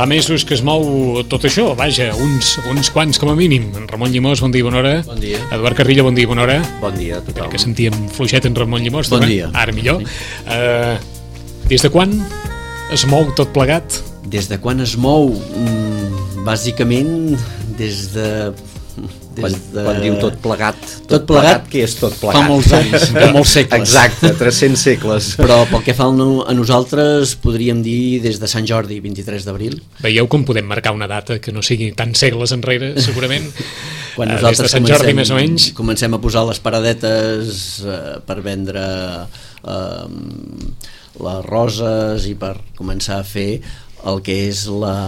Fa mesos que es mou tot això, vaja, uns quants com a mínim. Ramon Llimós, bon dia i bona hora. Bon dia. Eduard Carrillo, bon dia i bona hora. Bon dia a tothom. Que sentíem fluixet en Ramon Llimós. Bon dia. Ara millor. Sí. Des de quan es mou tot plegat? Des de quan es mou? Bàsicament des de... Quan diu tot plegat, què és tot plegat? Fa molts anys, fa molts segles. Exacte, 300 segles. Però pel que fa a nosaltres, podríem dir des de Sant Jordi, 23 d'abril. Veieu com podem marcar una data que no sigui tant segles enrere, segurament? Quan nosaltres des de Sant Jordi, més o menys. Comencem a posar les paradetes per vendre les roses i per començar a fer el que és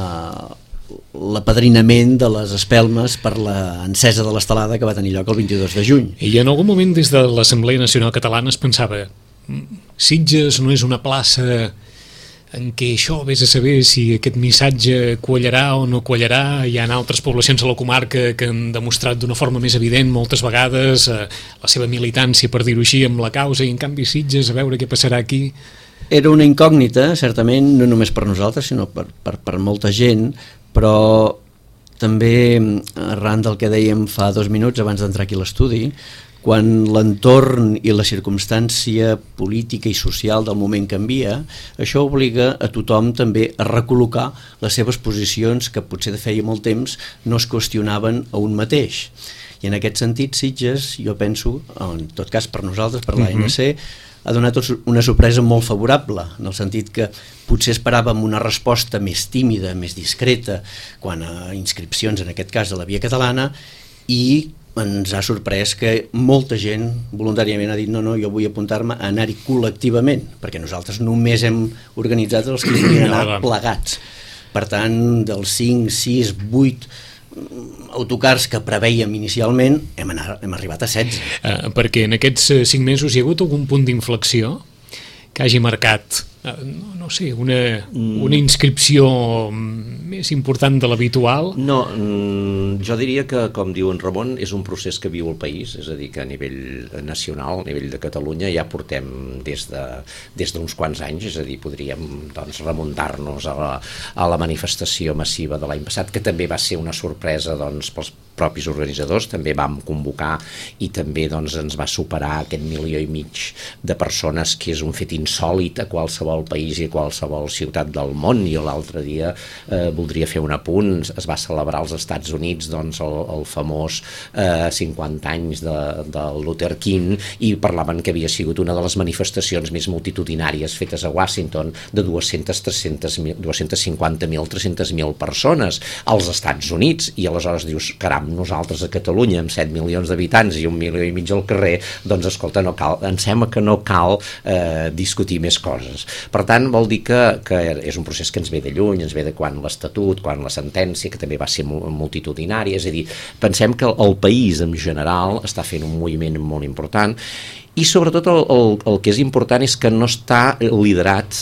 l'apadrinament de les espelmes per l'encesa de l'estelada que va tenir lloc el 22 de juny. I en algun moment des de l'Assemblea Nacional Catalana es pensava Sitges no és una plaça en què això vés a saber si aquest missatge quallarà o no quallarà. Hi ha altres poblacions a la comarca que han demostrat d'una forma més evident moltes vegades la seva militància, per dir-ho així, amb la causa, i en canvi Sitges, a veure què passarà aquí. Era una incògnita, certament, no només per nosaltres, sinó per molta gent, però també arran del que dèiem fa 2 minuts abans d'entrar aquí a l'estudi, quan l'entorn i la circumstància política i social del moment canvia, això obliga a tothom també a recol·locar les seves posicions que potser de feia molt temps no es qüestionaven a un mateix. I en aquest sentit, Sitges, jo penso, en tot cas per nosaltres, per l'ANC, ha donat una sorpresa molt favorable, en el sentit que potser esperàvem una resposta més tímida, més discreta, quan a inscripcions, en aquest cas de la Via Catalana, i ens ha sorprès que molta gent voluntàriament ha dit no, jo vull apuntar-me a anar-hi col·lectivament, perquè nosaltres només hem organitzat els que hi volien anar plegats. Per tant, dels 5, 6, 8 autocars que preveiem inicialment hem arribat a 16. Perquè en aquests 5 mesos hi ha hagut algun punt d'inflexió que hagi marcat no sé, una inscripció més important de l'habitual? No, jo diria que, com diu en Ramon, és un procés que viu el país, és a dir, que a nivell nacional, a nivell de Catalunya, ja portem des d'uns quants anys, és a dir, podríem remuntar-nos a la manifestació massiva de l'any passat, que també va ser una sorpresa pels propis organitzadors, també vam convocar i també ens va superar aquest 1,5 milió de persones, que és un fet insòlit a qualsevol país i a qualsevol ciutat del món. I l'altre dia voldria fer un apunt, es va celebrar als Estats Units el famós 50 anys de Luther King, i parlaven que havia sigut una de les manifestacions més multitudinàries fetes a Washington, de 250.000, 300.000 persones als Estats Units, i aleshores dius, caram, nosaltres a Catalunya amb 7 milions d'habitants i 1,5 milió al carrer, doncs escolta, em sembla que no cal discutir més coses. Per tant, vol dir que és un procés que ens ve de lluny, ens ve de quan l'Estatut, quan la sentència, que també va ser multitudinària, és a dir, pensem que el país en general està fent un moviment molt important, i sobretot el que és important és que no està liderat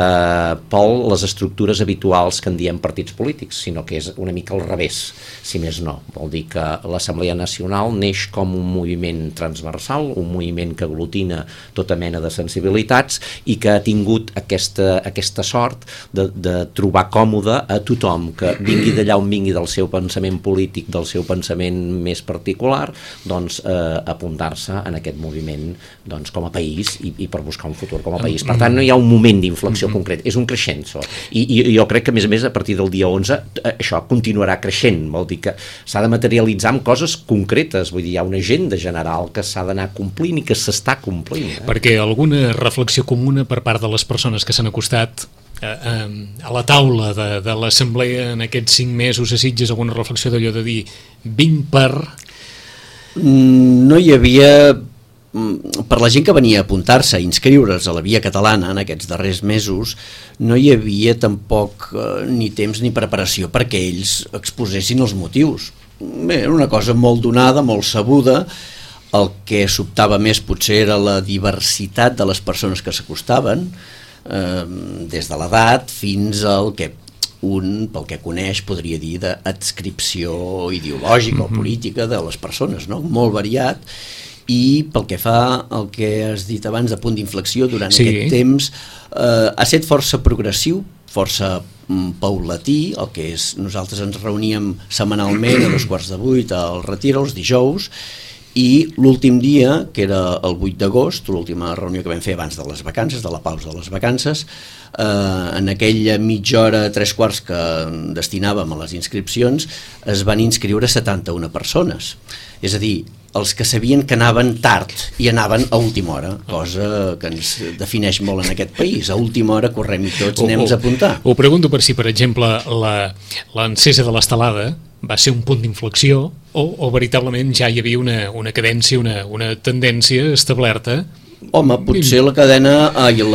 per les estructures habituals que en diem partits polítics, sinó que és una mica al revés, si més no. Vol dir que l'Assemblea Nacional neix com un moviment transversal, un moviment que aglutina tota mena de sensibilitats i que ha tingut aquesta sort de trobar còmode a tothom, que vingui d'allà on vingui del seu pensament polític, del seu pensament més particular, apuntar-se en aquest moviment com a país i per buscar un futur com a país. Per tant, no hi ha un moment d'inflexió concret, és un creixenço. I jo crec que, a més, a partir del dia 11 això continuarà creixent, vol dir que s'ha de materialitzar amb coses concretes, vull dir, hi ha una agenda general que s'ha d'anar complint i que s'està complint. Perquè alguna reflexió comuna per part de les persones que s'han acostat a la taula de l'assemblea en aquests 5 mesos a Sitges, alguna reflexió d'allò de dir vinc per... No hi havia... Per la gent que venia a apuntar-se, a inscriure's a la Via Catalana en aquests darrers mesos, no hi havia tampoc ni temps ni preparació perquè ells exposessin els motius. Bé, era una cosa molt donada, molt sabuda. El que sobtava més potser era la diversitat de les persones que s'acostaven, des de l'edat fins al que pel que coneix, podria dir, d'adscripció ideològica o política de les persones, no? Molt variat. I pel que fa al que has dit abans de punt d'inflexió durant aquest temps, ha estat força progressiu força paulatí, el que és, nosaltres ens reuníem setmanalment a 7:45 al Retir, els dijous, i l'últim dia, que era el 8 d'agost, l'última reunió que vam fer abans de les vacances, de la pausa de les vacances, en aquella mitja hora, 3/4 que destinàvem a les inscripcions, es van inscriure 71 persones. És a dir, els que sabien que anaven tard i anaven a última hora, cosa que ens defineix molt en aquest país. A última hora correm-hi tots, anem-nos a apuntar. Ho pregunto per si, per exemple, l'encesa de l'estelada va ser un punt d'inflexió o veritablement ja hi havia una cadència, una tendència establerta. Home, potser la cadena,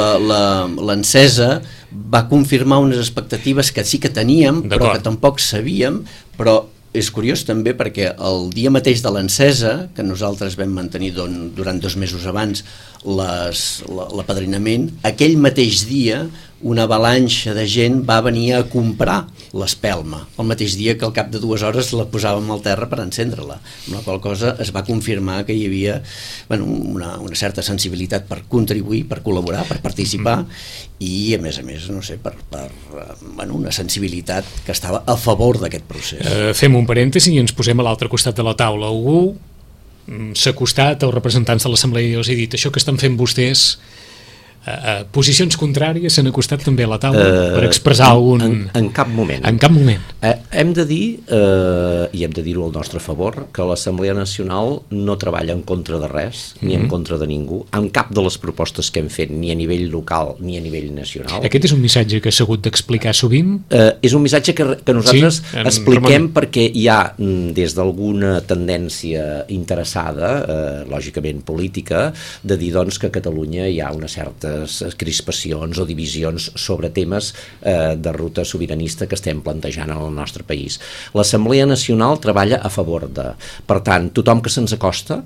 l'encesa va confirmar unes expectatives que sí que teníem, però que tampoc sabíem, però és curiós també perquè el dia mateix de l'encesa, que nosaltres vam mantenir durant 2 mesos abans l'apadrinament, aquell mateix dia una avalanxa de gent va venir a comprar l'espelma, el mateix dia que al cap de 2 hores la posàvem al terra per encendre-la, amb la qual cosa es va confirmar que hi havia una certa sensibilitat per contribuir, per col·laborar, per participar, i a més, no sé, per una sensibilitat que estava a favor d'aquest procés. Fem un parèntesi i ens posem a l'altre costat de la taula. Algú s'ha acostat als representants de l'Assemblea i els ha dit: això que estan fent vostès, posicions contràries, s'han acostat també a la taula per expressar algun... En cap moment. En cap moment. Hem de dir, i hem de dir-ho al nostre favor, que l'Assemblea Nacional no treballa en contra de res, ni en contra de ningú, en cap de les propostes que hem fet, ni a nivell local ni a nivell nacional. Aquest és un missatge que s'ha hagut d'explicar sovint? És un missatge que nosaltres expliquem perquè hi ha, des d'alguna tendència interessada, lògicament política, de dir doncs que a Catalunya hi ha una certa crispacions o divisions sobre temes de ruta sobiranista que estem plantejant en el nostre país. L'Assemblea Nacional treballa a favor de... Per tant, tothom que se'ns acosta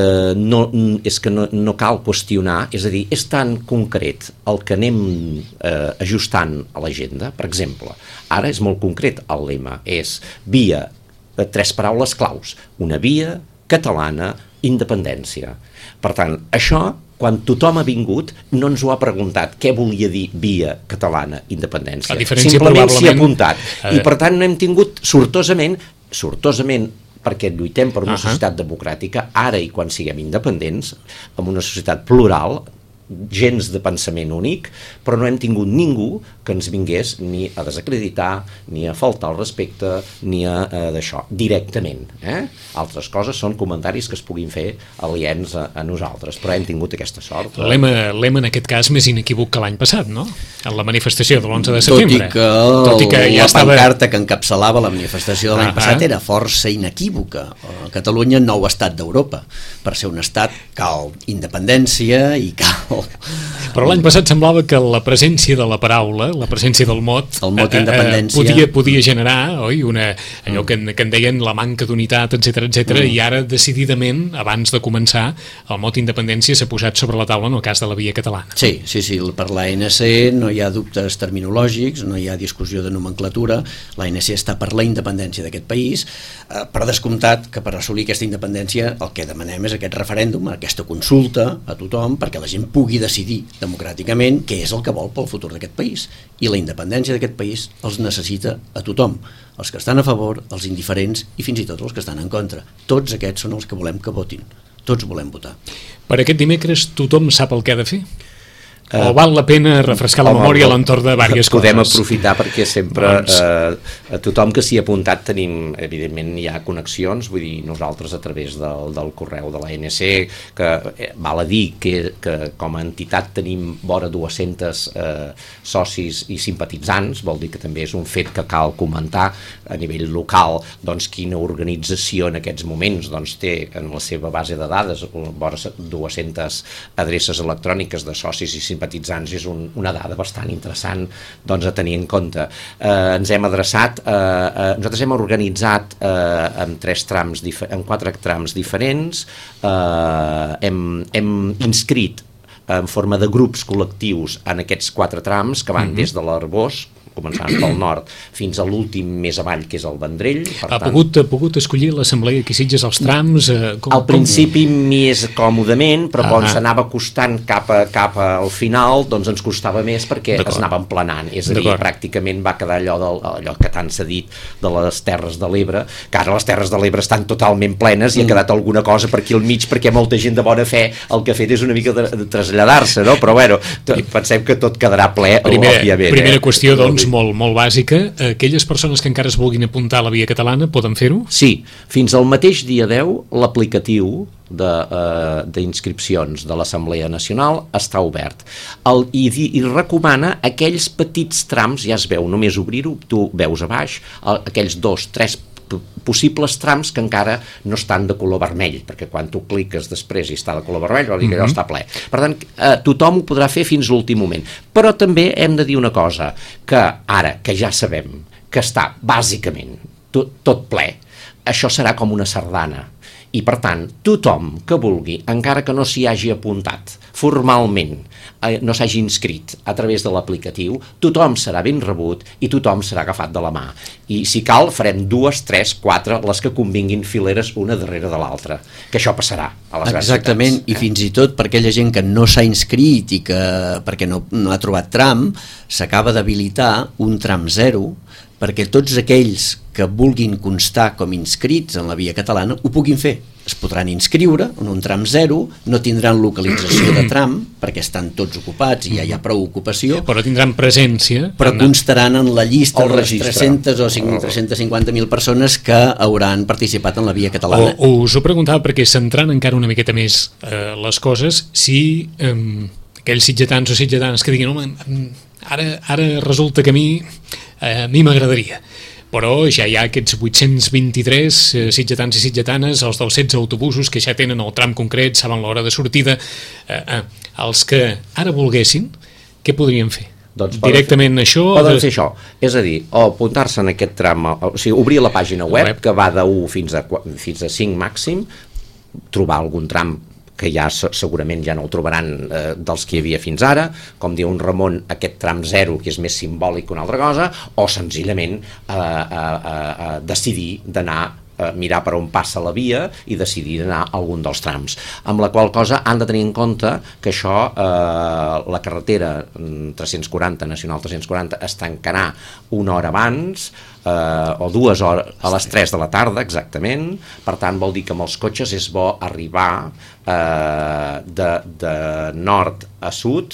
és que no cal qüestionar, és a dir, és tan concret el que anem ajustant a l'agenda. Per exemple, ara és molt concret el lema, és via, 3 paraules claus, una via catalana, independència. Per tant, això, quan tothom ha vingut, no ens ho ha preguntat què volia dir via catalana independència. Simplement s'hi ha apuntat. I per tant no hem tingut sortosament, perquè lluitem per una societat democràtica, ara i quan siguem independents, amb una societat plural, gens de pensament únic, però no hem tingut ningú que ens vingués ni a desacreditar, ni a faltar al respecte, ni a d'això, directament. Altres coses són comentaris que es puguin fer aliens a nosaltres, però hem tingut aquesta sort. Lema en aquest cas més inequívoc que l'any passat, no? En la manifestació de l'11 de setembre. Tot i que ja la pancarta que encapçalava la manifestació de l'any passat era força inequívoca. Catalunya, nou estat d'Europa. Per ser un estat cal independència i cal... Però l'any passat semblava que la presència de la paraula, la presència del mot independència podia generar, oi, allò que en deien la manca d'unitat, etc. I ara decididament, abans de començar, el mot independència s'ha posat sobre la taula en el cas de la via catalana. Sí, per l'ANC no hi ha dubtes terminològics, no hi ha discussió de nomenclatura, l'ANC està per la independència d'aquest país, però descomptat que per assolir aquesta independència el que demanem és aquest referèndum, aquesta consulta a tothom perquè la gent pugui decidir democràticament què és el que vol pel futur d'aquest país, i la independència d'aquest país els necessita a tothom, els que estan a favor, els indiferents i fins i tot els que estan en contra. Tots aquests són els que volem que votin, tots volem votar. Per aquest dimecres tothom sap el que ha de fer? O val la pena refrescar la memòria a l'entorn de diverses coses? Podem aprofitar perquè sempre tothom que s'hi ha apuntat tenim, evidentment hi ha connexions, vull dir, nosaltres a través del correu de l'ANC, que val a dir que com a entitat tenim vora 200 socis i simpatitzants, vol dir que també és un fet que cal comentar a nivell local, doncs quina organització en aquests moments doncs té en la seva base de dades vora 200 adreces electròniques de socis i simpatitzants, és una dada bastant interessant doncs, a tenir en compte. Ens hem adreçat, nosaltres hem organitzat en 4 trams diferents, hem inscrit en forma de grups col·lectius en aquests 4 trams que van des de l'Arbós, començant pel nord fins a l'últim més avall, que és el Vendrell. Ha pogut escollir l'Assemblea aquí Sitges els trams? Al principi més còmodament, però quan s'anava costant cap al final, doncs ens costava més perquè es anava emplenant, és a dir, pràcticament va quedar allò que tant s'ha dit de les Terres de l'Ebre, que ara les Terres de l'Ebre estan totalment plenes i ha quedat alguna cosa per aquí al mig, perquè molta gent de bona fe el que ha fet és una mica de traslladar-se, no? Però bueno, pensem que tot quedarà ple, òbviament. Primera qüestió, doncs, molt bàsica. Aquelles persones que encara es vulguin apuntar a la Via Catalana poden fer-ho? Sí, fins al mateix dia 10 l'aplicatiu d'inscripcions de l'Assemblea Nacional està obert i recomana aquells petits trams, ja es veu, només obrir-ho, tu veus a baix aquells 2-3 possibles trams que encara no estan de color vermell, perquè quan tu cliques després i està de color vermell, vol dir que allò està ple. Per tant, tothom ho podrà fer fins l'últim moment. Però també hem de dir una cosa, que ara, que ja sabem que està bàsicament tot ple, això serà com una sardana. I per tant, tothom que vulgui, encara que no s'hi hagi apuntat formalment, no s'hagi inscrit a través de l'aplicatiu, tothom serà ben rebut i tothom serà agafat de la mà. I si cal, farem 2, 3, 4, les que convinguin fileres una darrere de l'altra, que això passarà a les grans ciutats. Exactament, i fins i tot per aquella gent que no s'ha inscrit i que perquè no ha trobat tram, s'acaba d'habilitar un tram 0 perquè tots aquells que vulguin constar com inscrits en la Via Catalana ho puguin fer. Es podran inscriure en un tram 0, no tindran localització de tram perquè estan tots ocupats i ja hi ha prou ocupació, però tindran presència, però constaran en la llista de les 300 o 350.000 persones que hauran participat en la Via Catalana. Us ho preguntava perquè centrant encara una miqueta més les coses, si aquells sitgetans o sitgetanes que diguin home, ara resulta que a mi m'agradaria, però ja hi ha aquests 823 sitgetans i sitgetanes, els dels 16 autobusos que ja tenen el tram concret, saben l'hora de sortida, els que ara volguessin, què podrien fer? Doncs directament això? Poden fer això, és a dir, o apuntar-se en aquest tram, o sigui, obrir la pàgina web que va de 1 fins a 5 màxim, trobar algun tram que ja segurament ja no el trobaran dels que hi havia fins ara, com diu un Ramon, aquest tram 0 que és més simbòlic que una altra cosa, o senzillament decidir d'anar mirar per on passa la via i decidir d'anar a algun dels trams. Amb la qual cosa han de tenir en compte que això, la carretera 340, Nacional 340, es tancarà una hora abans, o 2 hores, a les 3 de la tarda exactament, per tant vol dir que amb els cotxes és bo arribar de nord a sud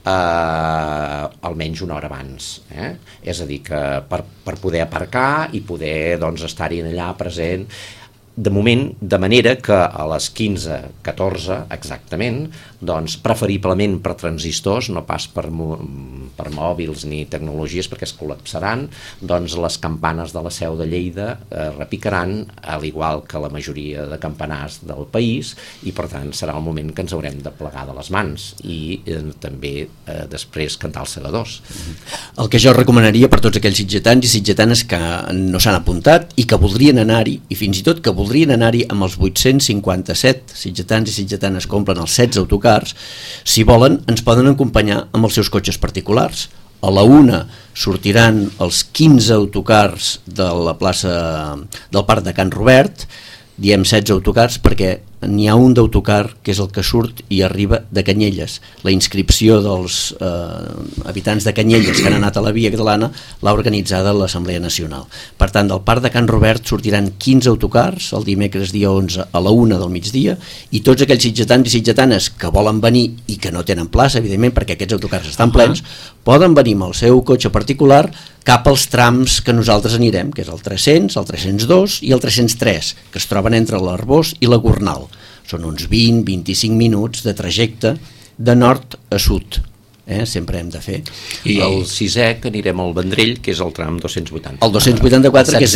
almenys una hora abans, és a dir que per poder aparcar i poder doncs estar-hi allà present. De moment, de manera que a les 15:14 exactament, doncs preferiblement per transistors, no pas per mòbils ni tecnologies, perquè es col·lapsaran, doncs les campanes de la Seu de Lleida repicaran, al igual que la majoria de campanars del país, i per tant serà el moment que ens haurem de plegar de les mans i també després cantar els segadors. El que jo recomanaria per tots aquells sitgetans i sitgetanes que no s'han apuntat i que voldrien anar-hi, i fins i tot que voldrien anar-hi amb els 857 sitgetans i sitgetanes que omplen els 16 autocars, si volen ens poden acompanyar amb els seus cotxes particulars. A la 1 sortiran els 15 autocars de la plaça del Parc de Can Robert, diem 16 autocars perquè n'hi ha un d'autocar que és el que surt i arriba de Canyelles. La inscripció dels habitants de Canyelles que han anat a la Via Catalana l'ha organitzada l'Assemblea Nacional. Per tant, del Parc de Can Robert sortiran 15 autocars el dimecres dia 11 a la 1 del migdia, i tots aquells sitgetans i sitgetanes que volen venir i que no tenen plaça, evidentment, perquè aquests autocars estan plens, poden venir amb el seu cotxe particular cap als trams que nosaltres anirem, que és el 300, el 302 i el 303, que es troben entre l'Arbós i la Gornal. Són uns 20-25 minuts de trajecte de nord a sud, sempre hem de fer. I el 6è, que anirem al Vendrell, que és el tram 280. El 284, que és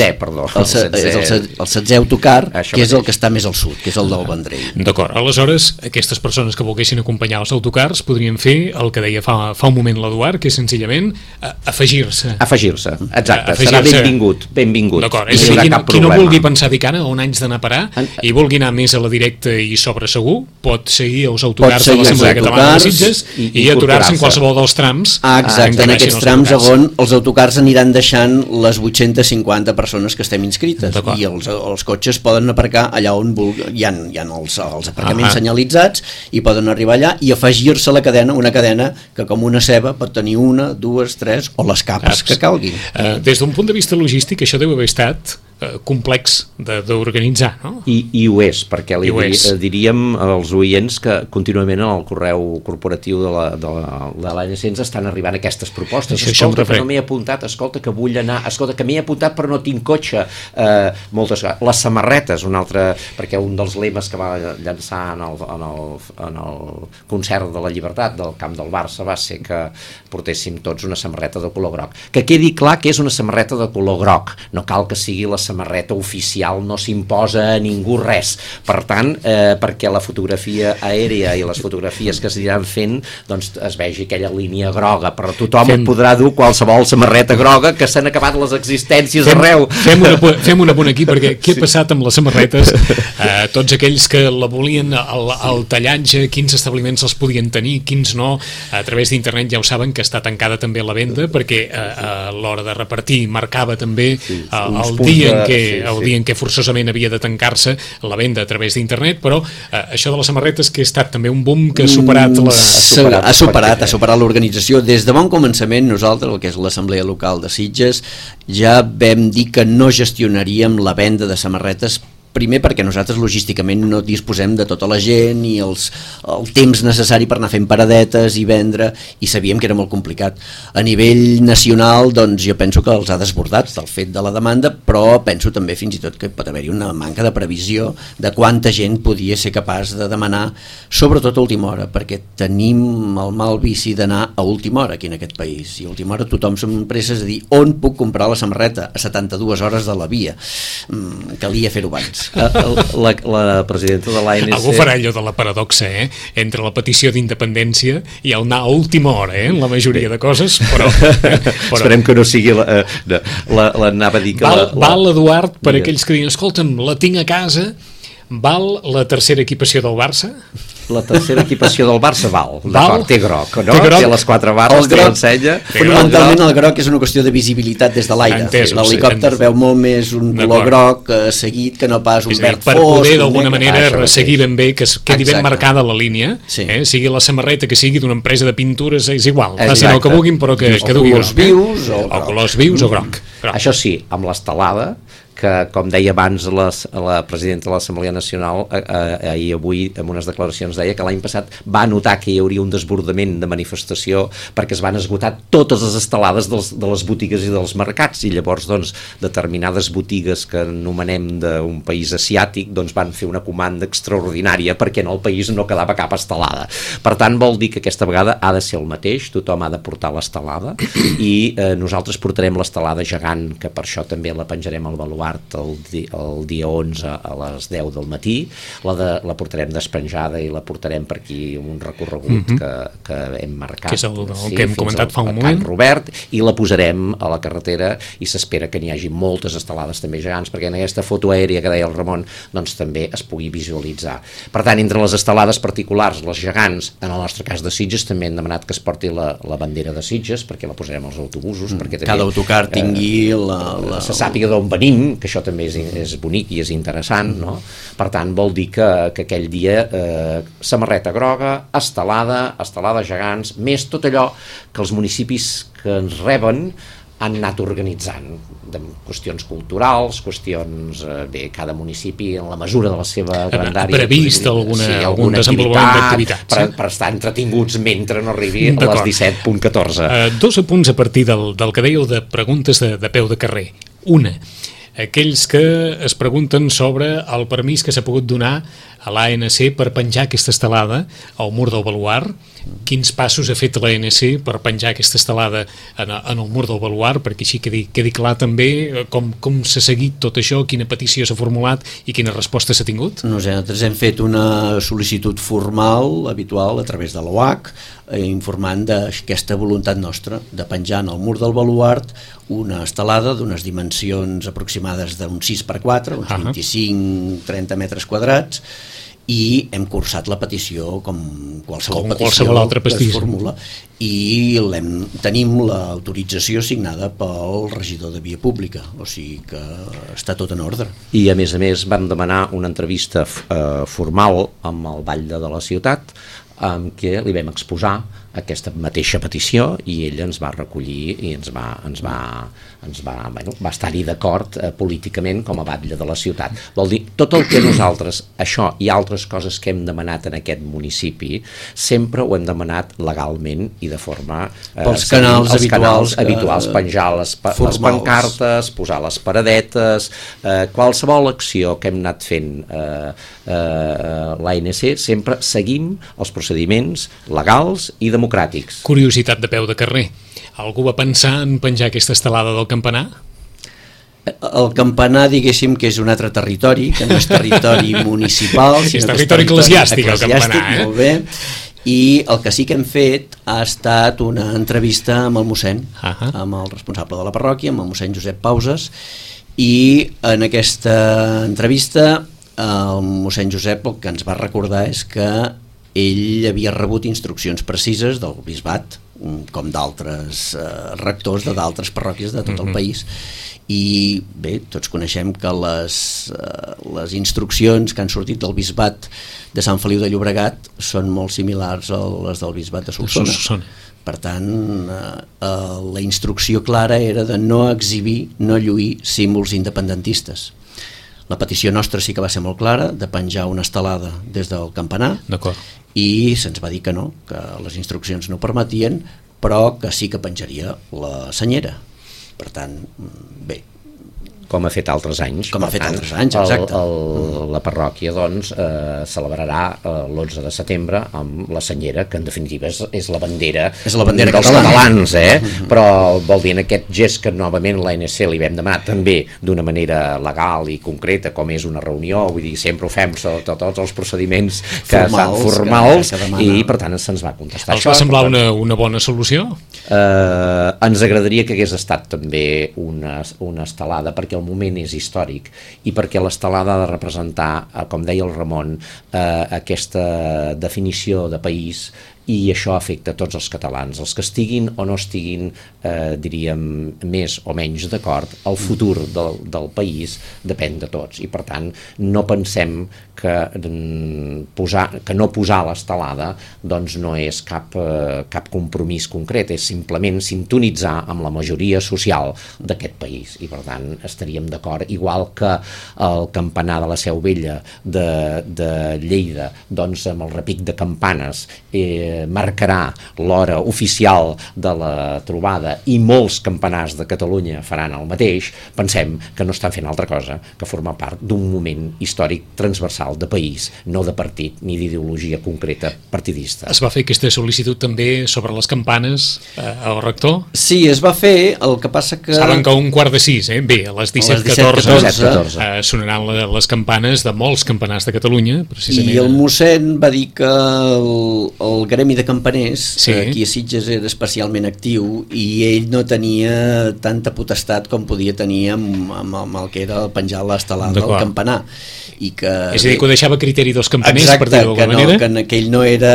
el 16è autocar, que és el que està més al sud, que és el del Vendrell. D'acord, aleshores, aquestes persones que volguessin acompanyar els autocars podrien fer el que deia fa un moment l'Eduard, que és senzillament afegir-se. Afegir-se, exacte, serà benvingut. D'acord, és a dir, qui no vulgui pensar dir que ara on anys d'anar a parar i vulgui anar més a la directa i sobre segur, pot seguir els autocars de l'Assemblea Catalana de Sitges i aturar-se en qualsevol dels trams. Exacte, en aquests trams on els autocars aniran deixant les 850 persones que estem inscrites i els cotxes poden aparcar allà on hi ha els aparcaments senyalitzats i poden arribar allà i afegir-se a la cadena, una cadena que com una ceba pot tenir 1, 2, 3 o les capes que calguin. Des d'un punt de vista logístic això deu haver estat complex d'organitzar, no? I ho és, perquè diríem als oients que contínuament en el correu corporatiu de l'ANC ens estan arribant aquestes propostes. Escolta, que no m'he apuntat, escolta, que vull anar, escolta, que m'he apuntat però no tinc cotxe. Les samarretes, un altre, perquè un dels lemes que va llançar en el concert de la Llibertat del camp del Barça va ser que portéssim tots una samarreta de color groc. Que quedi clar que és una samarreta de color groc, no cal que sigui la samarreta oficial, no s'imposa a ningú res. Per tant, perquè la fotografia aèria i les fotografies que s'aniran fent, doncs es vegi aquella línia groga, però tothom podrà dur qualsevol samarreta groga, que s'han acabat les existències arreu. Fem un apunt aquí, perquè què ha passat amb les samarretes? Tots aquells que la volien al tallatge, quins establiments els podien tenir, quins no, a través d'internet ja ho saben que està tancada també la venda, perquè a l'hora de repartir marcava també el dia en què forçosament havia de tancar-se la venda a través d'internet, però això de les samarretes que ha estat també un boom que ha superat ha superat l'organització. Des de bon començament nosaltres, el que és l'Assemblea Local de Sitges, ja vam dir que no gestionaríem la venda de samarretes, primer perquè nosaltres logísticament no disposem de tota la gent i el temps necessari per anar fent paradetes i vendre, i sabíem que era molt complicat. A nivell nacional, doncs jo penso que els ha desbordat el fet de la demanda, però penso també fins i tot que pot haver-hi una manca de previsió de quanta gent podia ser capaç de demanar, sobretot a última hora, perquè tenim el mal vici d'anar a última hora aquí en aquest país, i a última hora tothom som presses a dir on puc comprar la samarreta a 72 hores de la via. Calia fer-ho abans. La presidenta de l'ANC... Algú farà allò de la paradoxa, entre la petició d'independència i el anar a última hora, en la majoria de coses, però... Esperem que no sigui l'anava a dir que... Val, Eduard, per aquells que diuen, escolta'm, la tinc a casa, val la tercera equipació del Barça? La tercera equipació del Barça val. Té groc, no? Té les 4 barres, té l'ensenya. Fonamentalment el groc és una qüestió de visibilitat des de l'aire. L'helicòpter veu molt més un color groc seguit que no pas un verd fosc. Per poder d'alguna manera resseguir ben bé, que quedi ben marcada la línia, sigui la samarreta que sigui d'una empresa de pintures, és igual. Facin el que vulguin, però que dugui groc. O colors vius o groc. Això sí, amb l'estelada, que, com deia abans la presidenta de l'Assemblea Nacional, avui en unes declaracions deia que l'any passat va notar que hi hauria un desbordament de manifestació perquè es van esgotar totes les estelades de les botigues i dels mercats, i llavors doncs determinades botigues que anomenem d'un país asiàtic doncs van fer una comanda extraordinària perquè en el país no quedava cap estelada. Per tant, vol dir que aquesta vegada ha de ser el mateix, tothom ha de portar l'estelada, i nosaltres portarem l'estelada gegant, que per això també la penjarem al baluart el dia 11 a les 10 del matí, la portarem despenjada i la portarem per aquí un recorregut que hem marcat, que és el que hem comentat fa un moment, Can Robert, i la posarem a la carretera, i s'espera que n'hi hagi moltes estelades també gegants, perquè en aquesta foto aèria que deia el Ramon doncs també es pugui visualitzar. Per tant, entre les estelades particulars, les gegants, en el nostre cas de Sitges també hem demanat que es porti la bandera de Sitges, perquè la posarem als autobusos, perquè també cada autocar tingui se sàpiga d'on venim, que això també és bonic i és interessant, no? Per tant, vol dir que aquell dia samarreta groga, estelada gegants, més tot allò que els municipis que ens reben han anat organitzant, de qüestions culturals, qüestions... Bé, cada municipi, en la mesura de la seva grandària... Ha previst algun desenvolupament d'activitats. Per estar entretinguts mentre no arribi a les 17.14. 2 apunts a partir del que dèieu de preguntes de peu de carrer. Una, aquells que es pregunten sobre el permís que s'ha pogut donar a l'ANC per penjar aquesta estelada al mur del baluart. Quins passos ha fet l'ANC per penjar aquesta estelada en el mur del baluart, perquè així quedi clar també com s'ha seguit tot això, quina petició s'ha formulat i quina resposta s'ha tingut? Nosaltres hem fet una sol·licitud formal, habitual, a través de l'OAC, informant d'aquesta voluntat nostra de penjar en el mur del baluart una estelada d'unes dimensions aproximades d'un 6x4, uns 25-30 metres quadrats, i hem cursat la petició com qualsevol petició qualsevol altra que es petició. formula, i tenim l'autorització signada pel regidor de Via Pública, o sigui que està tot en ordre. I a més vam demanar una entrevista formal amb el batlle de la ciutat, en què li vam exposar aquesta mateixa petició i ell ens va recollir i ens va estar-hi d'acord políticament com a batlle de la ciutat. Vol dir, tot el que nosaltres, això i altres coses que hem demanat en aquest municipi, sempre ho hem demanat legalment i de forma... Pels canals habituals, penjar les pancartes, posar les paradetes, qualsevol acció que hem anat fent l'ANC, sempre seguim els procediments legals i democràtics. Curiositat de peu de carrer. Algú va pensar en penjar aquesta estelada del campanar? El campanar, diguéssim, que és un altre territori, que no és territori municipal, sinó és territori eclesiàstic, el campanar, molt bé. I el que sí que hem fet ha estat una entrevista amb el mossèn, amb el responsable de la parròquia, amb el mossèn Josep Pauses, i en aquesta entrevista el mossèn Josep el que ens va recordar és que ell havia rebut instruccions precises del bisbat, com d'altres rectors de d'altres parròquies de tot el país, i bé, tots coneixem que les instruccions que han sortit del bisbat de Sant Feliu de Llobregat són molt similars a les del bisbat de Solsona. Per tant, la instrucció clara era de no exhibir, no lluir símbols independentistes. La petició nostra sí que va ser molt clara, de penjar una estelada des del campanar, i se'ns va dir que no, que les instruccions no permetien, però que sí que penjaria la senyera. Per tant, bé. Com ha fet altres anys. Com ha fet altres anys, exacte. La parròquia, doncs, celebrarà l'11 de setembre amb la senyera, que en definitiva és la bandera dels catalans, però vol dir en aquest gest que novament l'ANC li vam demanar també d'una manera legal i concreta, com és una reunió, vull dir, sempre ho fem sota tots els procediments formals, i per tant se'ns va contestar. Els va semblar una bona solució? Ens agradaria que hagués estat també una estelada, perquè el moment és històric i perquè l'estelada ha de representar, com deia el Ramon, aquesta definició de país, i això afecta a tots els catalans, els que estiguin o no estiguin, diríem, més o menys d'acord. El futur del país depèn de tots, i per tant no pensem que no posar l'estelada doncs no és cap compromís concret, és simplement sintonitzar amb la majoria social d'aquest país, i per tant estaríem d'acord, igual que el campanar de la Seu Vella de Lleida, doncs amb el repic de campanes marcarà l'hora oficial de la trobada, i molts campanars de Catalunya faran el mateix. Pensem que no estan fent altra cosa que formar part d'un moment històric transversal de país, no de partit ni d'ideologia concreta partidista. Es va fer aquesta sol·licitud també sobre les campanes al rector? Sí, es va fer, el que passa que... Saben que a 5:45, bé, a les 17:14 sonaran les campanes de molts campanars de Catalunya, precisament. I el mossèn va dir que el gremi de campaners aquí a Sitges era especialment actiu, i ell no tenia tanta potestat com podia tenir amb el que era penjar l'estelada del campanar, i que... És a dir, que ho deixava a criteri dels campaners, per dir-ho d'alguna manera? Que ell no era...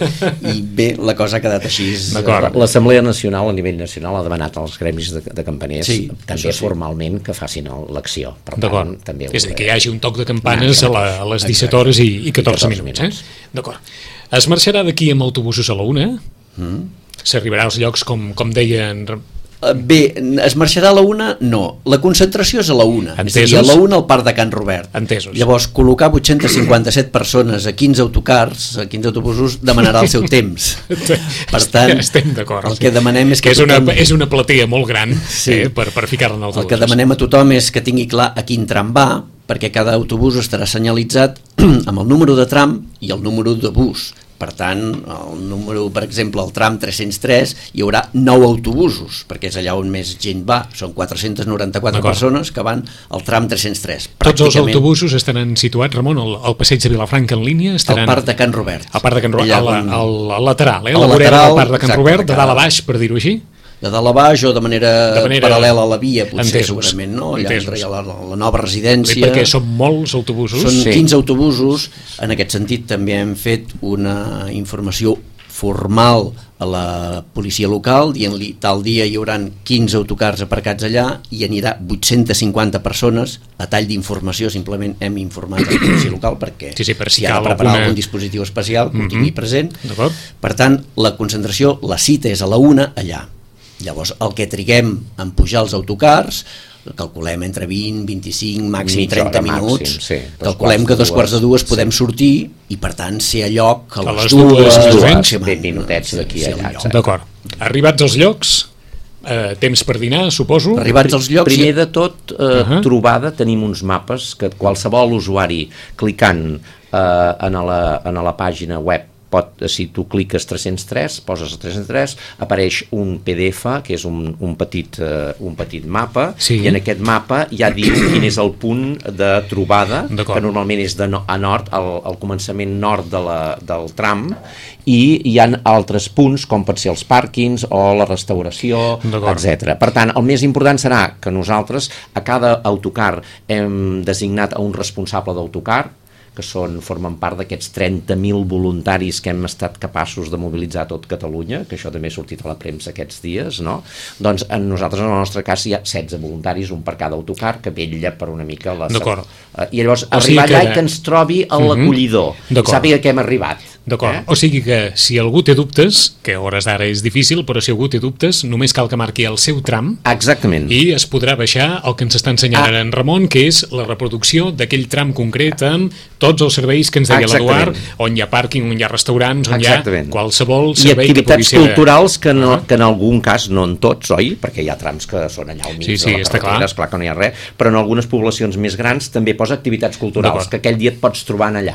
I bé, la cosa ha quedat així. L'Assemblea Nacional, a nivell nacional, ha demanat als gremis de campaners també formalment que facin l'acció. Per tant, també... És a dir, que hi hagi un toc de campanes a les 17:14 minuts. D'acord. Es marxarà d'aquí amb autobusos a la 1? S'arribarà als llocs, com deien... Bé, es marxarà a la 1? No. La concentració és a la 1. És a dir, a la 1 al Parc de Can Robert. Entesos. Llavors, col·locar 857 persones a 15 autocars, a 15 autobusos, demanarà el seu temps. Per tant, estem d'acord. El que demanem és que és una platea molt gran per ficar-la en autobusos. El que demanem a tothom és que tingui clar a quin tram va, perquè cada autobús estarà senyalitzat amb el número de tram i el número de bus. Per tant, el número, per exemple, el tram 303, hi haurà 9 autobusos, perquè és allà on més gent va. Són 494 persones que van al tram 303. Tots els autobusos estaran situats, Ramon, al passeig de Vilafranca en línia? Al Parc de Can Robert. Al Parc de Can Robert, al lateral, la vorera del Parc de Can Robert, de dalt a baix, per dir-ho així? de dalt a baix o de manera paral·lela a la via, potser segurament, no? Allà entre la nova residència. Perquè són molts autobusos. Són 15 autobusos. En aquest sentit també hem fet una informació formal a la policia local, dient-li tal dia hi haurà 15 autocars aparcats allà i anirà 850 persones. A tall d'informació simplement hem informat a la policia local perquè per si ha de preparar algun dispositiu especial que ho tingui present. Per tant, la concentració, la cita és a la 1 allà. Llavors el que triguem en pujar els autocars calculem entre 20, 25, màxim 30 minuts, calculem que a 2:45 podem sortir i per tant ser a lloc a les 2, 20 minutets d'aquí a allà. D'acord. Arribats als llocs, temps per dinar, suposo. Arribats als llocs... Primer de tot, trobada, tenim uns mapes que qualsevol usuari clicant en la pàgina web, si tu cliques 303, poses 303, apareix un PDF, que és un petit mapa, i en aquest mapa ja diu quin és el punt de trobada, que normalment és a nord, al començament nord del tram, i hi ha altres punts, com pot ser els pàrquings o la restauració, etc. Per tant, el més important serà que nosaltres a cada autocar hem designat a un responsable d'autocar, que formen part d'aquests 30.000 voluntaris que hem estat capaços de mobilitzar a tot Catalunya, que això també ha sortit a la premsa aquests dies, no? Doncs nosaltres, en el nostre cas, hi ha 16 voluntaris, un per cada autocar, que vetlla per una mica la... D'acord. I llavors arribar allà i que ens trobi a l'acollidor, sàpiga que hem arribat. D'acord, o sigui que si algú té dubtes, que a hores d'ara és difícil, però si algú té dubtes, només cal que marqui el seu tram. Exactament. I es podrà baixar el que ens està ensenyant ara en Ramon, que és la reproducció d'aquell tram concret amb tots els serveis que ens deia l'Eduard, on hi ha pàrquing, on hi ha restaurants, on hi ha qualsevol servei que pugui ser... I activitats culturals que en algun cas, no en tots, oi? Perquè hi ha trams que són allà al mig de la carretera, esclar que no hi ha res, però en algunes poblacions més grans també posa activitats culturals, que aquell dia et pots trobar allà.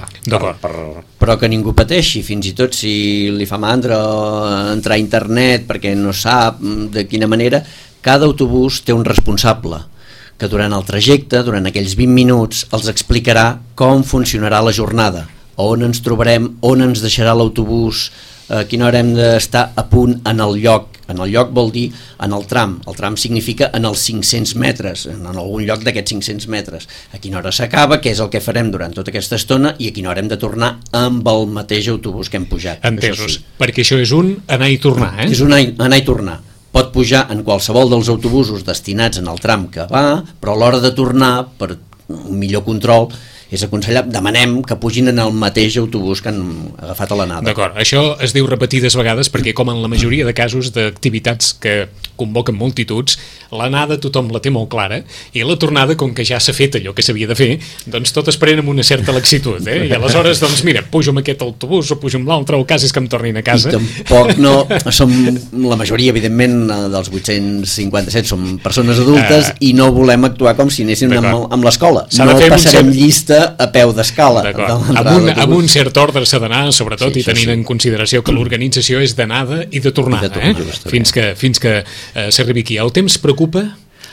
Però que ningú pateixi, fins i tot si li fa mandra entrar a internet perquè no sap de quina manera, cada autobús té un responsable que durant el trajecte, durant aquells 20 minuts, els explicarà com funcionarà la jornada, on ens trobarem, on ens deixarà l'autobús, a quina hora hem d'estar a punt en el lloc. En el lloc vol dir en el tram. El tram significa en els 500 metres, en algun lloc d'aquests 500 metres. A quina hora s'acaba, què és el que farem durant tota aquesta estona i a quina hora hem de tornar amb el mateix autobús que hem pujat. Entesos, perquè això és un anar i tornar, És un anar i tornar. Pot pujar en qualsevol dels autobusos destinats en el tram que va, però a l'hora de tornar, per un millor control, és aconsellat, demanem que pugin en el mateix autobús que han agafat a l'anada. D'acord, això es diu repetides vegades perquè com en la majoria de casos d'activitats que convoquen multituds, l'anada tothom la té molt clara i la tornada, com que ja s'ha fet allò que s'havia de fer, doncs tot es pren amb una certa laxitud, i aleshores, doncs mira, pujo amb aquest autobús o pujo amb l'altre, el cas és que em tornin a casa. I tampoc no, som la majoria, evidentment, dels 857 som persones adultes i no volem actuar com si anéssim amb l'escola. No passarem llista a peu d'escala. Amb un cert ordre s'ha d'anar, sobretot, i tenint en consideració que l'organització és d'anada i de tornada, fins que s'arribi aquí. El temps preocupa?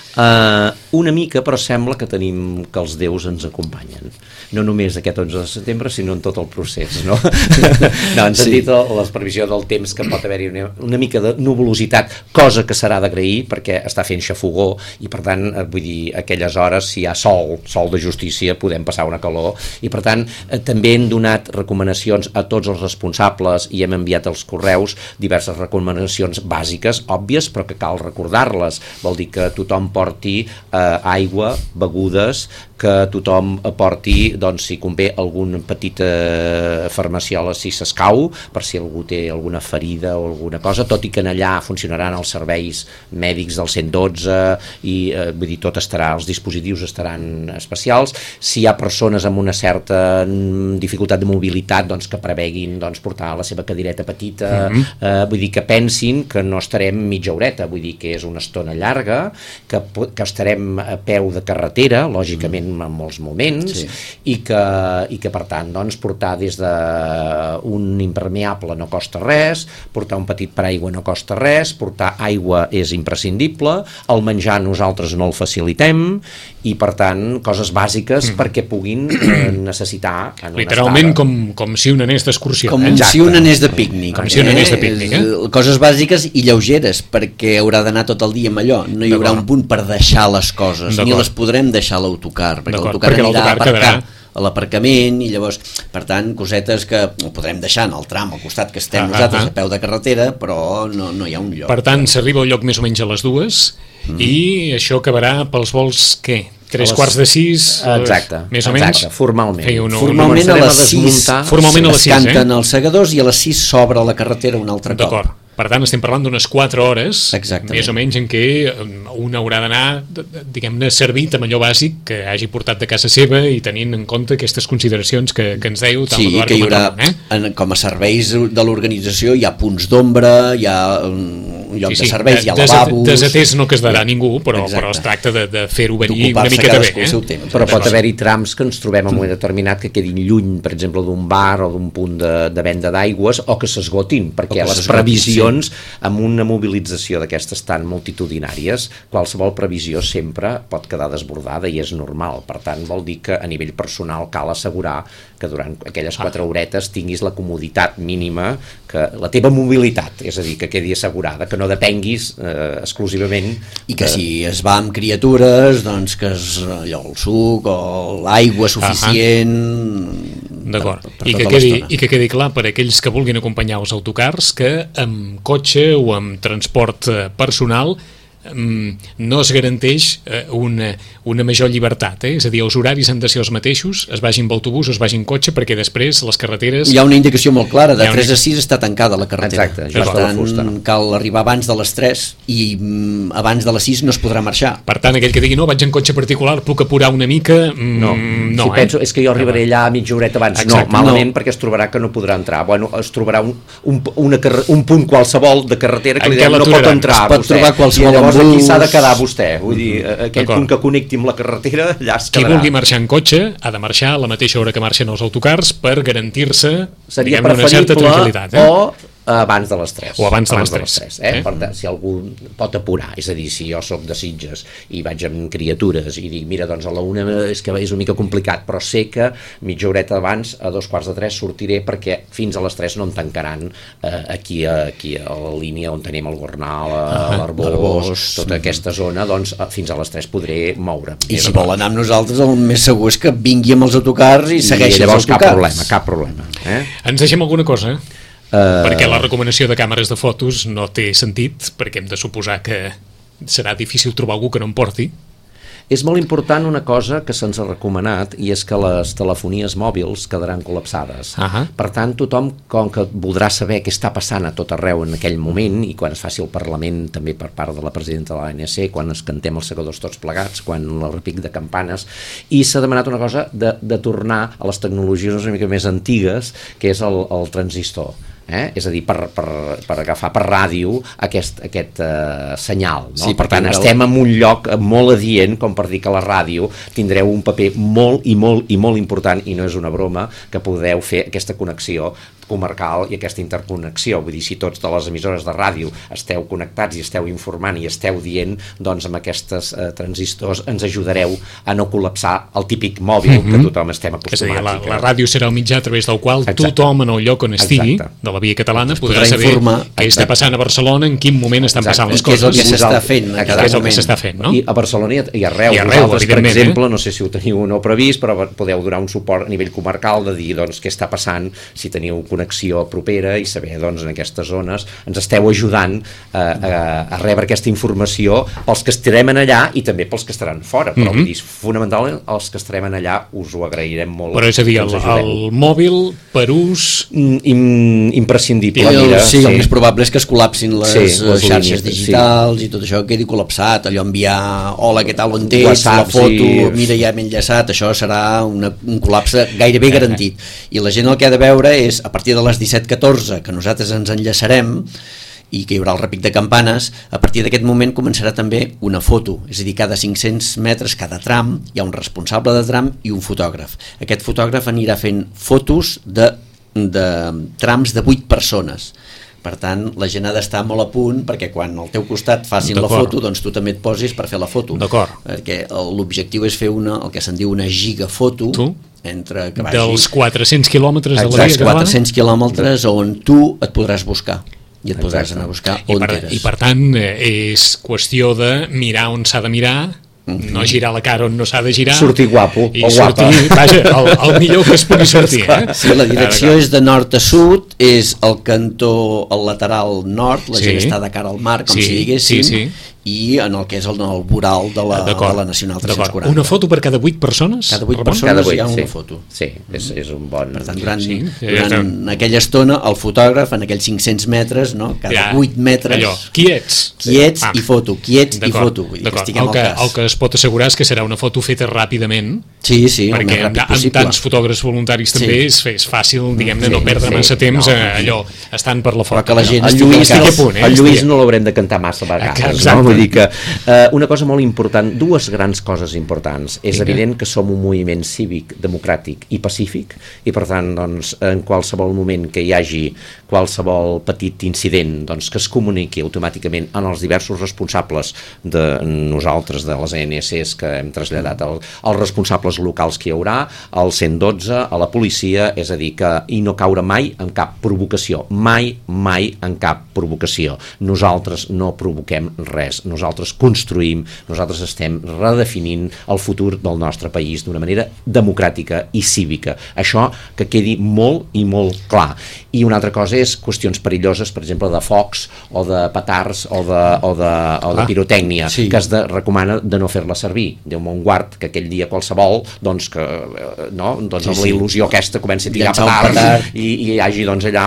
Una mica, però sembla que tenim que els déus ens acompanyen, no només aquest 11 de setembre sinó en tot el procés, no? En sentit la previsió del temps, que pot haver-hi una mica de nuvolositat, cosa que serà d'agrair perquè està fent xafogó i per tant, vull dir, aquelles hores si hi ha sol de justícia podem passar una calor i per tant també hem donat recomanacions a tots els responsables i hem enviat als correus diverses recomanacions bàsiques, òbvies, però que cal recordar-les. Vol dir que tothom porti aigua, begudes, que tothom aporti, doncs, si convé, alguna petita farmaciola si s'escau, per si algú té alguna ferida o alguna cosa, tot i que allà funcionaran els serveis mèdics del 112 i vull dir, tot estarà, els dispositius estaran especials. Si hi ha persones amb una certa dificultat de mobilitat, doncs que preveguin portar la seva cadireta petita, vull dir que pensin que no estarem mitja horeta, vull dir que és una estona llarga, que estarem estem a peu de carretera, lògicament en molts moments, i que per tant doncs, portar des d'un impermeable no costa res, portar un petit paraigua no costa res, portar aigua és imprescindible, el menjar nosaltres no el facilitem, i per tant coses bàsiques perquè puguin necessitar en literalment com si un anés d'excursió, com si un anés de pícnic, coses bàsiques i lleugeres, perquè haurà d'anar tot el dia amb allò, no hi haurà un punt per deixar les coses, ni les podrem deixar a l'autocar, perquè l'autocar anirà a aparcar a l'aparcament, i llavors, per tant, cosetes que ho podrem deixar en el tram al costat que estem nosaltres a peu de carretera, però no hi ha un lloc. Per tant, s'arriba al lloc més o menys a les 2 i això acabarà pels vols, què? 3:45? Exacte, més o menys? Formalment. Formalment a les 6 es canten els segadors i a les 6 s'obre la carretera un altre cop. D'acord. Per tant, estem parlant d'unes 4 hores, més o menys, en què un haurà d'anar, diguem-ne, servit amb allò bàsic que hagi portat de casa seva i tenint en compte aquestes consideracions que ens deieu. Sí, que hi haurà, com a serveis de l'organització, hi ha punts d'ombra, hi ha un lloc de serveis, hi ha lavabos... Desatès no quedarà ningú, però es tracta de fer-ho venir una miqueta bé. Però pot haver-hi trams que ens trobem en un moment determinat que quedin lluny, per exemple, d'un bar o d'un punt de venda d'aigües, o que s'esgotin, perquè les previsions amb una mobilització d'aquestes tan multitudinàries, qualsevol previsió sempre pot quedar desbordada i és normal. Per tant, vol dir que a nivell personal cal assegurar que durant aquelles 4 horetes tinguis la comoditat mínima, que la teva mobilitat, és a dir, que quedi assegurada, que no depenguis exclusivament... I que si es va amb criatures, doncs que allò, el suc o l'aigua suficient... D'acord, i que quedi clar per a aquells que vulguin acompanyar els autocars que amb cotxe o amb transport personal no es garanteix una major llibertat, és a dir, els horaris han de ser els mateixos, es vagi amb autobús o es vagi en cotxe, perquè després les carreteres... Hi ha una indicació molt clara, de 3 a 6 està tancada la carretera. Exacte, per tant, cal arribar abans de les 3 i abans de les 6 no es podrà marxar. Per tant, aquell que digui, no, vaig en cotxe particular, puc apurar una mica... No, penso, és que jo arribaré allà mitja horeta abans. Exacte. No, malament, perquè es trobarà que no podrà entrar. Bueno, es trobarà un punt qualsevol de carretera que li dirà no pot entrar. Es pot trobar qualsevol embús. Aquí s'ha de quedar vostè, vull dir, aquell punt que connecti amb la carretera, allà es quedarà. Qui vulgui marxar en cotxe ha de marxar a la mateixa hora que marxen els autocars per garantir-se una certa tranquil·litat. Abans de les 3. O abans de les 3. Per tant, si algú pot apurar, és a dir, si jo soc de Sitges i vaig amb criatures i dic, mira, doncs a la 1 és que és una mica complicat, però sé que mitja horeta abans, a 2:15 sortiré, perquè fins a les 3 no em tancaran aquí a la línia on tenim el Gornal, l'Arbós, tota aquesta zona, doncs fins a les 3 podré moure'm. I si vol anar amb nosaltres, el més segur és que vingui amb els autocars i segueixi els autocars. Cap problema. Ens deixem alguna cosa? Perquè la recomanació de càmeres de fotos no té sentit, perquè hem de suposar que serà difícil trobar algú que no en porti. És molt important una cosa que se'ns ha recomanat, i és que les telefonies mòbils quedaran col·lapsades. Per tant, tothom, com que voldrà saber què està passant a tot arreu en aquell moment, i quan es faci el Parlament també per part de la presidenta de l'ANC, quan es cantem els segadors tots plegats, quan el repic de campanes, i s'ha demanat una cosa de tornar a les tecnologies una mica més antigues, que és el transistor. És a dir, per agafar per ràdio aquest senyal, no? Sí, per tant estem en un lloc molt adient com per dir que la ràdio tindreu un paper molt i molt important, i no és una broma, que podeu fer aquesta connexió comarcal i aquesta interconnexió. Vull dir, si tots de les emissores de ràdio esteu connectats i esteu informant i esteu dient, doncs amb aquests transistors ens ajudareu a no col·lapsar el típic mòbil que tothom estem acostumats. És a dir, la ràdio serà el mitjà a través del qual tothom en el lloc on estigui de la via catalana podrà saber què està passant a Barcelona, en quin moment estan passant les coses. Què és el que s'està fent. Què és el que s'està fent, no? I a Barcelona i arreu. Vosaltres, per exemple, no sé si ho teniu o no previst, però podeu donar un suport a nivell comarcal de dir, doncs, què està passant, si teniu connexió propera i saber, doncs, en aquestes zones ens esteu ajudant a rebre aquesta informació pels que estarem allà i també pels que estaran fora, però vull dir, fonamentalment els que estarem allà us ho agrairem molt. Però és a dir, el mòbil per ús imprescindible. Sí, el més probable és que es col·lapsin les xarxes digitals i tot això quedi col·lapsat, allò enviar hola, què tal, on ets, la foto, mira, ja m'he enllaçat, això serà un col·lapse gairebé garantit. I la gent el que ha de veure és, a partir de les 17:14, que nosaltres ens enllaçarem, i que hi haurà el repic de campanes, a partir d'aquest moment començarà també una foto, és a dir, cada 500 metres, cada tram, hi ha un responsable de tram i un fotògraf. Aquest fotògraf anirà fent fotos de trams de 8 persones. Per tant, la gent ha d'estar molt a punt perquè quan al teu costat facin la foto, doncs tu també et posis per fer la foto. D'acord. Perquè l'objectiu és fer el que se'n diu una gigafoto, entre que vagi... Dels 400 quilòmetres de la via catalana. 400 quilòmetres on tu et podràs buscar i et podràs anar a buscar on eres. I per tant, és qüestió de mirar on s'ha de mirar, no girar la cara on no s'ha de girar, sortir guapo i o guapa, vaja, el millor que es pugui sortir, Sí, la direcció és de nord a sud, és el cantó, el lateral nord, la gent està de cara al mar, com si diguéssim, i en el que és el voral de la Nacional 340. Una foto per cada 8 persones? Cada 8 persones hi ha una foto. Sí, és un bon... Per tant, durant aquella estona, el fotògraf, en aquells 500 metres, cada 8 metres... Allò, qui ets? Qui ets i foto, qui ets i foto. Vull dir que estiguem al cas. El que es pot assegurar és que serà una foto feta ràpidament, sí, el més ràpid possible. Amb tants fotògrafs voluntaris també és fàcil, diguem-ne, no perdre massa temps allò, estant per la foto. Però que la gent el Lluís no l'haurem de cantar massa vegades, no? Vull dir que una cosa molt important, dues grans coses importants. És evident que som un moviment cívic, democràtic i pacífic, i per tant, doncs, en qualsevol moment que hi hagi qualsevol petit incident, doncs, que es comuniqui automàticament en els diversos responsables de nosaltres, de les ANSs que hem traslladat als responsables locals que hi haurà, al 112, a la policia, és a dir, i no caure mai en cap provocació, mai en cap provocació. Nosaltres no provoquem res, nosaltres construïm, nosaltres estem redefinint el futur del nostre país d'una manera democràtica i cívica. Això que quedi molt i molt clar. I una altra cosa és qüestions perilloses, per exemple, de focs o de petards o de pirotècnia, que es recomana de no fer-la servir. Déu me'n guard que aquell dia qualsevol, doncs, amb la il·lusió aquesta comenci a tirar petards i hi hagi allà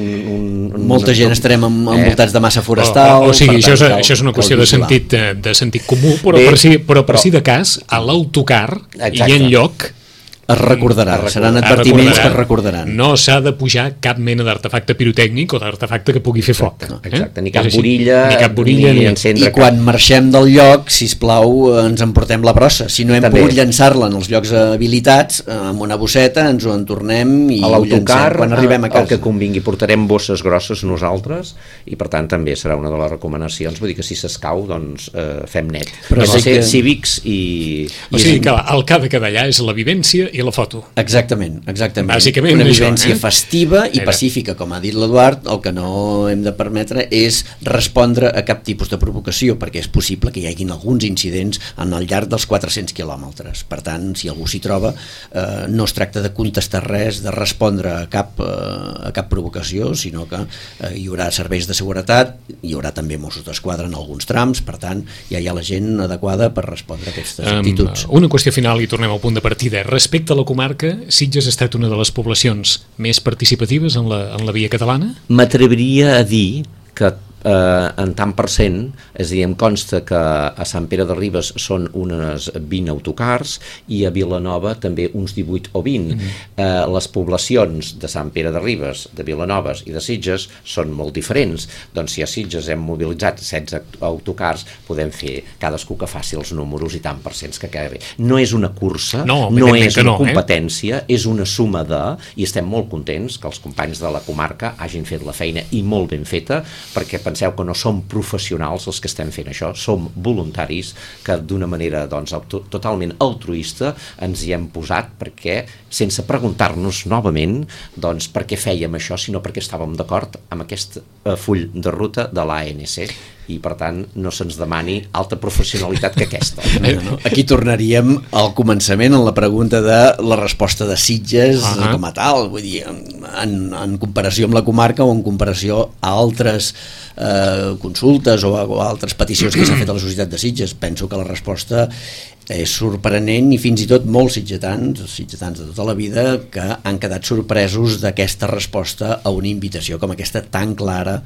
molta gent estarem envoltats de massa forestal. O sigui, això és una qüestió de sentit comú, però per si de cas, a l'autocar i en lloc es recordarà, seran advertiments que es recordaran. No s'ha de pujar cap mena d'artefacte pirotècnic o d'artefacte que pugui fer foc. Exacte, ni cap borilla, ni encendre. I quan marxem del lloc, sisplau, ens emportem la brossa. Si no hem pogut llançar-la en els llocs habilitats, amb una bosseta ens ho entornem i a l'autocar, quan arribem a casa. El que convingui, portarem bosses grosses nosaltres i per tant també serà una de les recomanacions. Vull dir que si s'escau, doncs fem net. Però hem de ser cívics i... O sigui que el que ha de quedar allà és la vivència i la foto. Exactament. Bàsicament una vivència festiva i pacífica, com ha dit l'Eduard. El que no hem de permetre és respondre a cap tipus de provocació, perquè és possible que hi hagin alguns incidents al llarg dels 400 quilòmetres. Per tant, si algú s'hi troba, no es tracta de contestar res, de respondre a cap provocació, sinó que hi haurà serveis de seguretat, hi haurà també Mossos d'Esquadra en alguns trams, per tant, ja hi ha la gent adequada per respondre a aquestes actituds. Una qüestió final i tornem al punt de partida. Respecte a la comarca, Sitges ha estat una de les poblacions més participatives en la via catalana? M'atreviria a dir que en tant per cent, és a dir, em consta que a Sant Pere de Ribes són unes 20 autocars i a Vilanova també uns 18 o 20. Les poblacions de Sant Pere de Ribes, de Vilanoves i de Sitges són molt diferents. Doncs si a Sitges hem mobilitzat 16 autocars, podem fer cadascú que faci els números i tant per cents que queda bé. No és una cursa, no és una competència, és una suma de, i estem molt contents que els companys de la comarca hagin fet la feina i molt ben feta, perquè penseu que no som professionals els que estem fent això, som voluntaris que d'una manera totalment altruista ens hi hem posat perquè, sense preguntar-nos novament per què fèiem això, sinó perquè estàvem d'acord amb aquest full de ruta de l'ANC i per tant no se'ns demani alta professionalitat que aquesta. Aquí tornaríem al començament en la pregunta de la resposta de Sitges com a tal, vull dir, en comparació amb la comarca o en comparació a altres consultes o altres peticions que s'ha fet a la societat de Sitges. Penso que la resposta és sorprenent, i fins i tot molts sitgetans de tota la vida, que han quedat sorpresos d'aquesta resposta a una invitació com aquesta tan clara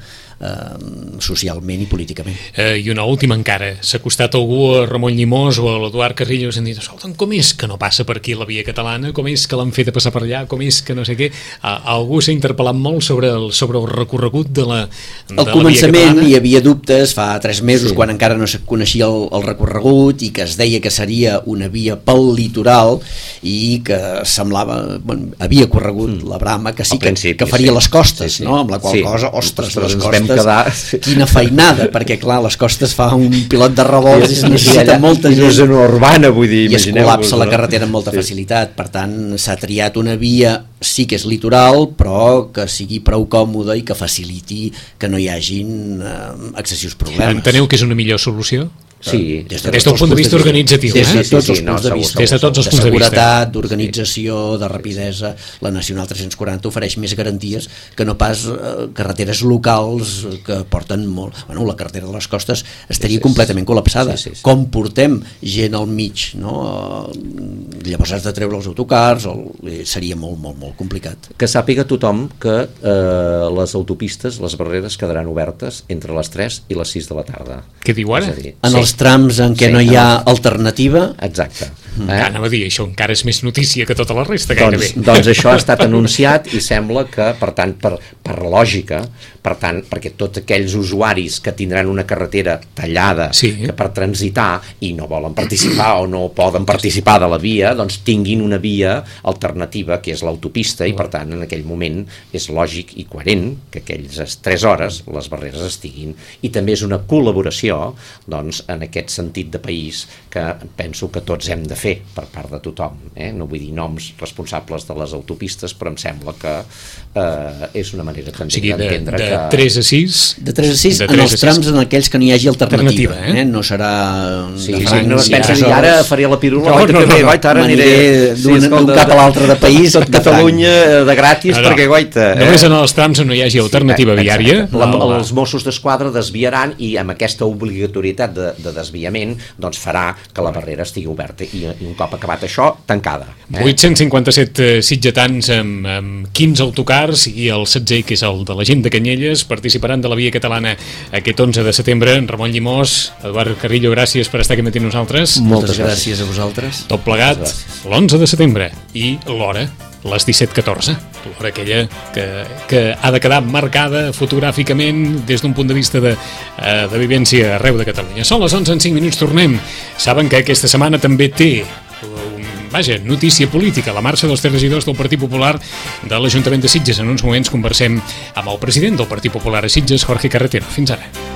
socialment i políticament. I una última encara, s'ha acostat algú a Ramon Llimós o a l'Eduard Carrillo i s'han dit, escolta'm, com és que no passa per aquí la via catalana, com és que l'han fet a passar per allà, com és que no sé què, algú s'ha interpel·lat molt sobre el recorregut de la al començament hi havia dubtes fa 3 mesos, quan encara no se coneixia el recorregut i que es deia que seria una via pel litoral i que semblava, bueno, havia corregut la brama que sí que faria les costes, no? Amb la qual cosa, ostres, les costes, quina feinada, perquè clar, les costes fa un pilot de revolts i es necessita molta gent, i és una urbana, vull dir, i es col·lapsa la carretera amb molta facilitat. Per tant, s'ha triat una via, sí que és litoral, però que sigui prou còmoda i que faciliti que no hi hagin excessius problemes. Enteneu que és una millor solució? Sí, des del punt de vista organitzatiu, des de tots els punts de vista, des de tots els punts de seguretat, d'organització, de rapidesa. La Nacional 340 ofereix més garanties que no pas carreteres locals que porten molt. Bueno, la carretera de les costes estaria completament col·lapsada. Com portem gent al mig, no? Llavors has de treure els autocars, seria molt, molt, molt complicat. Que sàpiga tothom que les autopistes, les barreres quedaran obertes entre les 3 i les 6 de la tarda. Què diu ara? En els trams en què no hi ha alternativa. Exacte. Anava a dir, això encara és més notícia que tota la resta, gairebé. Doncs això ha estat anunciat i sembla que, per tant, per lògica, per tant, perquè tots aquells usuaris que tindran una carretera tallada que per transitar i no volen participar o no poden participar de la via, doncs tinguin una via alternativa, que és l'autopista, i per tant, en aquell moment és lògic i coherent que aquelles 3 hores les barreres estiguin. I també és una col·laboració, doncs, en aquest sentit de país que penso que tots hem de fer per part de tothom. No vull dir noms responsables de les autopistes, però em sembla que és una manera també d'entendre que... De 3 a 6? De 3 a 6 en els trams en aquells que no hi hagi alternativa. No serà... No es pensa dir, ara faré la pirula, ara aniré d'un cap a l'altre de país, tot Catalunya de gratis, perquè guaita... Només en els trams on no hi hagi alternativa viària... Els Mossos d'Esquadra desviaran i amb aquesta obligatorietat de desviament doncs farà que la barrera estigui oberta i un cop acabat això, tancada. 857 sitgetans amb 15 autocars i el 16, que és el de la gent de Canyelles, participaran de la via catalana aquest 11 de setembre. Ramon Llimós, Eduard Carrillo, gràcies per estar aquí matí nosaltres. Moltes gràcies a vosaltres. Tot plegat l'11 de setembre i l'hora, les 17:14, l'hora aquella que ha de quedar marcada fotogràficament des d'un punt de vista de vivència arreu de Catalunya. Són les 11 en 5 minuts, tornem. Saben que aquesta setmana també té notícia política, la marxa dels 3 regidors del Partit Popular de l'Ajuntament de Sitges. En uns moments conversem amb el president del Partit Popular a Sitges, Jorge Carretero. Fins ara.